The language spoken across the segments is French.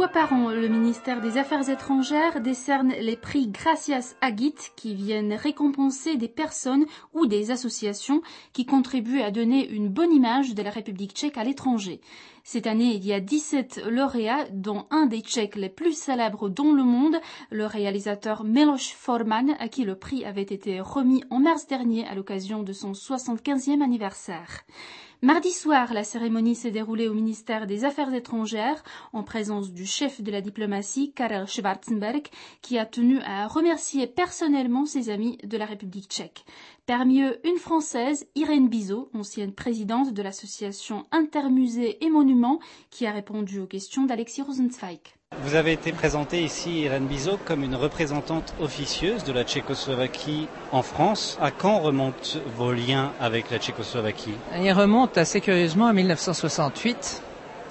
fois par an, le ministère des Affaires étrangères décerne les prix Gracias Agit qui viennent récompenser des personnes ou des associations qui contribuent à donner une bonne image de la République tchèque à l'étranger. Cette année, il y a 17 lauréats, dont un des Tchèques les plus célèbres dans le monde, le réalisateur Miloš Forman, à qui le prix avait été remis en mars dernier à l'occasion de son 75e anniversaire. Mardi soir, la cérémonie s'est déroulée au ministère des Affaires étrangères en présence du chef de la diplomatie, Karel Schwarzenberg, qui a tenu à remercier personnellement ses amis de la République tchèque. Parmi eux, une Française, Irène Bizot, ancienne présidente de l'association Intermusées et Monuments, qui a répondu aux questions d'Alexis Rosenzweig. Vous avez été présentée ici, Irène Bizot, comme une représentante officieuse de la Tchécoslovaquie en France. À quand remontent vos liens avec la Tchécoslovaquie ? Ils remontent assez curieusement à 1968,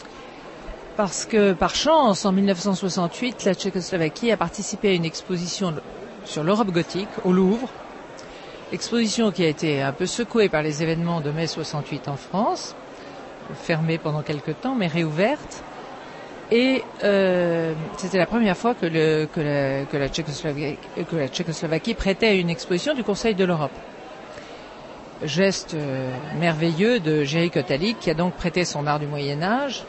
parce que par chance, en 1968, la Tchécoslovaquie a participé à une exposition sur l'Europe gothique au Louvre, exposition qui a été un peu secouée par les événements de mai 68 en France, fermée pendant quelques temps, mais réouverte. Et c'était la première fois que la Tchécoslovaquie prêtait à une exposition du Conseil de l'Europe. Geste merveilleux de Jiří Kotálik, qui a donc prêté son art du Moyen-Âge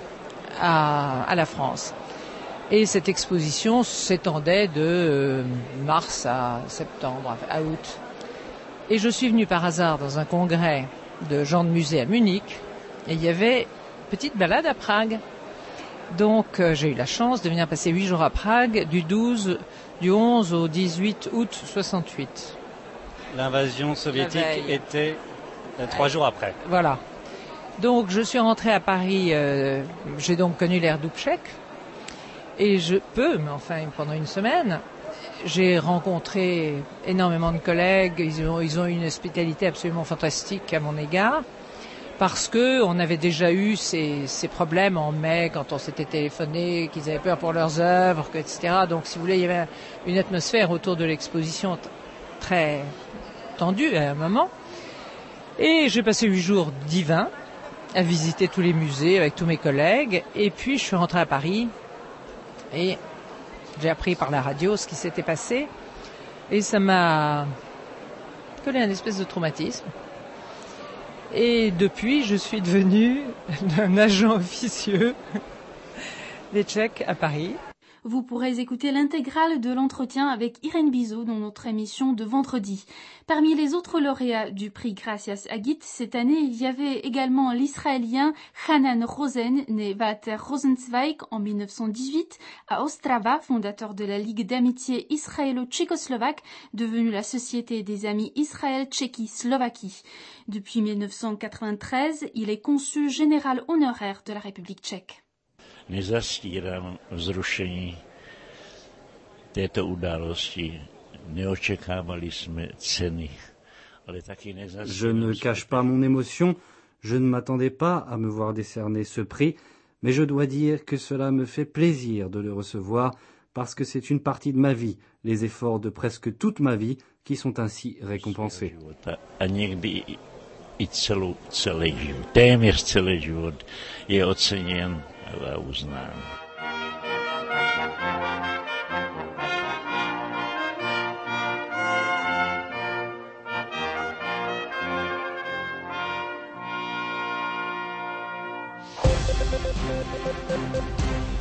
à la France. Et cette exposition s'étendait de mars à septembre, à août. Et je suis venue par hasard dans un congrès de gens de musée à Munich, et il y avait une petite balade à Prague. Donc j'ai eu la chance de venir passer 8 jours à Prague, du 11 au 18 août 68. L'invasion soviétique était 3 jours après. Voilà. Donc je suis rentrée à Paris, j'ai donc connu l'ère Dubček, et pendant une semaine, j'ai rencontré énormément de collègues, ils ont eu une hospitalité absolument fantastique à mon égard. Parce que on avait déjà eu ces problèmes en mai quand on s'était téléphoné, qu'ils avaient peur pour leurs œuvres, etc. Donc, si vous voulez, il y avait une atmosphère autour de l'exposition très tendue à un moment. Et j'ai passé 8 jours divins à visiter tous les musées avec tous mes collègues. Et puis, je suis rentrée à Paris et j'ai appris par la radio ce qui s'était passé. Et ça m'a collé un espèce de traumatisme. Et depuis, je suis devenue un agent officieux des Tchèques à Paris. Vous pourrez écouter l'intégrale de l'entretien avec Irène Bizot dans notre émission de vendredi. Parmi les autres lauréats du prix Gracias Agit, cette année, il y avait également l'Israélien Hanan Rosen, né Walter Rosenzweig en 1918 à Ostrava, fondateur de la Ligue d'amitié israélo-tchécoslovaque, devenue la Société des amis Israël-Tchéquie-Slovaquie. Depuis 1993, il est consul général honoraire de la République tchèque. Nezastírám vzrušení této události. Neočekávali jsme ceny, ale taky nezastírám. Je ne cache pas mon émotion, je ne m'attendais pas à me voir décerner ce prix, mais je dois dire que cela me fait plaisir de le recevoir parce que c'est une partie de ma vie, les efforts de presque toute ma vie qui sont ainsi récompensés. A někdy i celý život, téměř celý život je oceněn a uznán.